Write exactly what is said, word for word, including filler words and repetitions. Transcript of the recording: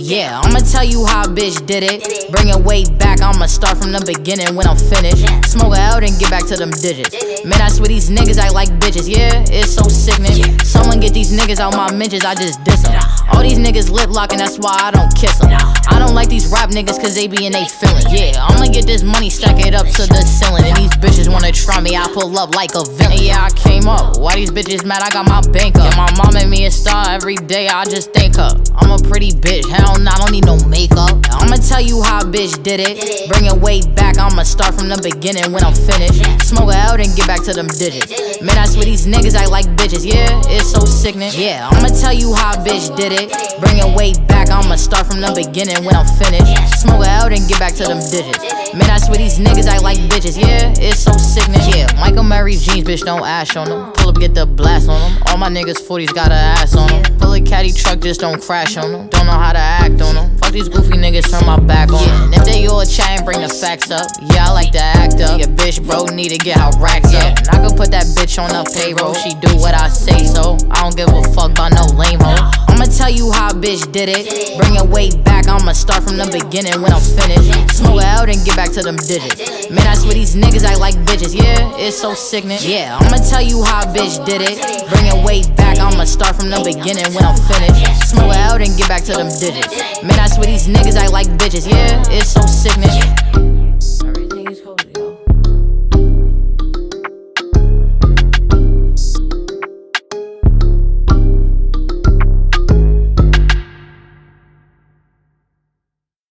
Yeah, I'ma tell you how a bitch did it. Bring it way back, I'ma start from the beginning when I'm finished. Smoke it out and get back to them digits. Man, I swear these niggas act like bitches. Yeah, it's so sickening. Someone get these niggas out my mentions, I just diss them. All these niggas lip locking, that's why I don't kiss them. I don't like these rap niggas cause they be in they feelings. Yeah, I'ma get this money, stack it up to the ceiling. And these bitches wanna try me, I pull up like a villain. Yeah, I came up, why these bitches mad? I got my bank up. Yeah, my mom made me a star every day, I just thank her. I'm a pretty bitch, hell nah, I don't need no makeup. I'ma tell you how a bitch did it. Bring it way back, I'ma start from the beginning when I'm finished. Smoke it out and get back to them digits. Man, I swear these niggas act like bitches. Yeah, it's so sickening. Yeah, I'ma tell you how a bitch did it. Bring it way back, I'ma start from the beginning when I'm finished. Smoke it out and get back to them digits. Man, I swear these niggas act like bitches. Yeah, it's so sickening. Yeah, Michael Mary jeans, bitch, don't ash on them. Pull up, get the blast on them. All my niggas forties got a ass on them. Pull a caddy truck, just don't crash on them. Don't know how to act on them. Fuck these goofy niggas, turn my back on them. If they all chat and bring the facts up, yeah, I like to act up. Your bitch broke, need to get her racks up. And I could put that bitch on the payroll. She do what I say so. I don't give a fuck about no lame hoe. I'ma tell you how a bitch did it. Bring it way back, I'ma start from the beginning when I'm finished. Smoke it out and get back to them digits. Man, I swear these niggas act like bitches. Yeah, it's so sickening. Yeah, I'ma tell you how a bitch did it. Bring it way back, I'ma start from the beginning when I'm finished. Smoke it out and get back to them digits. Man, I swear these niggas act like bitches. Yeah, it's so sickening.